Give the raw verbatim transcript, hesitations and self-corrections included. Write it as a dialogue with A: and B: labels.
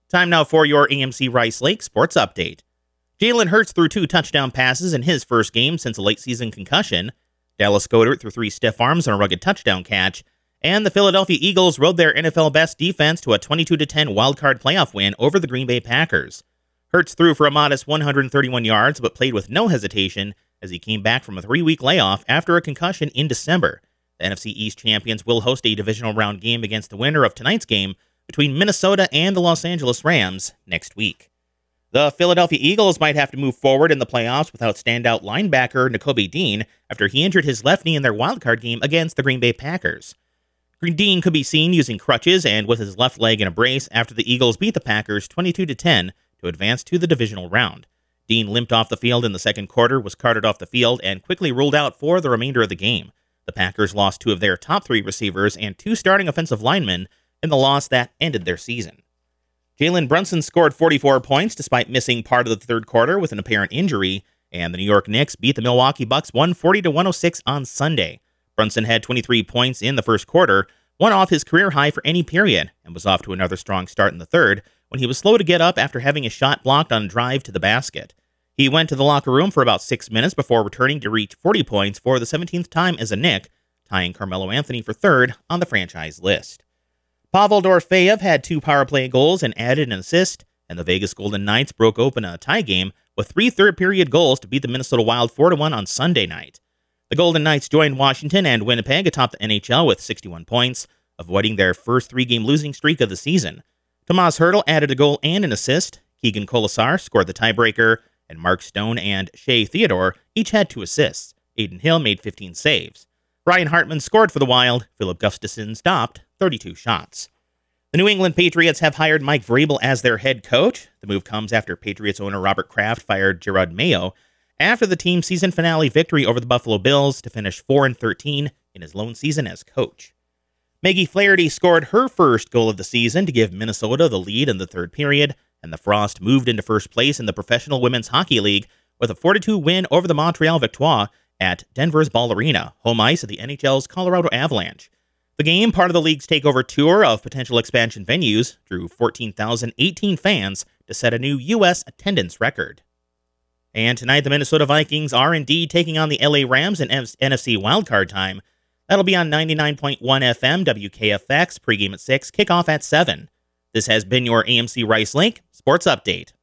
A: Time now for your A M C Rice Lake Sports Update. Jalen Hurts threw two touchdown passes in his first game since a late-season concussion. Dallas Goedert threw three stiff arms on a rugged touchdown catch. And the Philadelphia Eagles rode their N F L best defense to a twenty-two to ten wildcard playoff win over the Green Bay Packers. Hurts threw for a modest one hundred thirty-one yards, but played with no hesitation as he came back from a three-week layoff after a concussion in December. The N F C East champions will host a divisional round game against the winner of tonight's game between Minnesota and the Los Angeles Rams next week. The Philadelphia Eagles might have to move forward in the playoffs without standout linebacker Nakobe Dean after he injured his left knee in their wildcard game against the Green Bay Packers. Dean could be seen using crutches and with his left leg in a brace after the Eagles beat the Packers twenty-two to ten to advance to the divisional round. Dean limped off the field in the second quarter, was carted off the field, and quickly ruled out for the remainder of the game. The Packers lost two of their top three receivers and two starting offensive linemen in the loss that ended their season. Jalen Brunson scored forty-four points despite missing part of the third quarter with an apparent injury, and the New York Knicks beat the Milwaukee Bucks one forty to one oh six on Sunday. Brunson had twenty-three points in the first quarter, one off his career high for any period, and was off to another strong start in the third when he was slow to get up after having a shot blocked on a drive to the basket. He went to the locker room for about six minutes before returning to reach forty points for the seventeenth time as a Knick, tying Carmelo Anthony for third on the franchise list. Pavel Dorofeyev had two power play goals and added an assist, and the Vegas Golden Knights broke open a tie game with three third-period goals to beat the Minnesota Wild four to one on Sunday night. The Golden Knights joined Washington and Winnipeg atop the N H L with sixty-one points, avoiding their first three-game losing streak of the season. Tomas Hertl added a goal and an assist, Keegan Colasar scored the tiebreaker, and Mark Stone and Shea Theodore each had two assists. Aiden Hill made fifteen saves. Ryan Hartman scored for the Wild. Philip Gustafson stopped thirty-two shots. The New England Patriots have hired Mike Vrabel as their head coach. The move comes after Patriots owner Robert Kraft fired Gerard Mayo after the team's season finale victory over the Buffalo Bills to finish four and thirteen in his lone season as coach. Maggie Flaherty scored her first goal of the season to give Minnesota the lead in the third period, and the Frost moved into first place in the Professional Women's Hockey League with a four to two win over the Montreal Victoire at Denver's Ball Arena, home ice of the N H L's Colorado Avalanche. The game, part of the league's takeover tour of potential expansion venues, drew fourteen thousand eighteen fans to set a new U S attendance record. And tonight, the Minnesota Vikings are indeed taking on the L A Rams in N F C wildcard time. That'll be on ninety-nine point one F M W K F X, pregame at six, kickoff at seven. This has been your A M C Rice Lake Sports Update.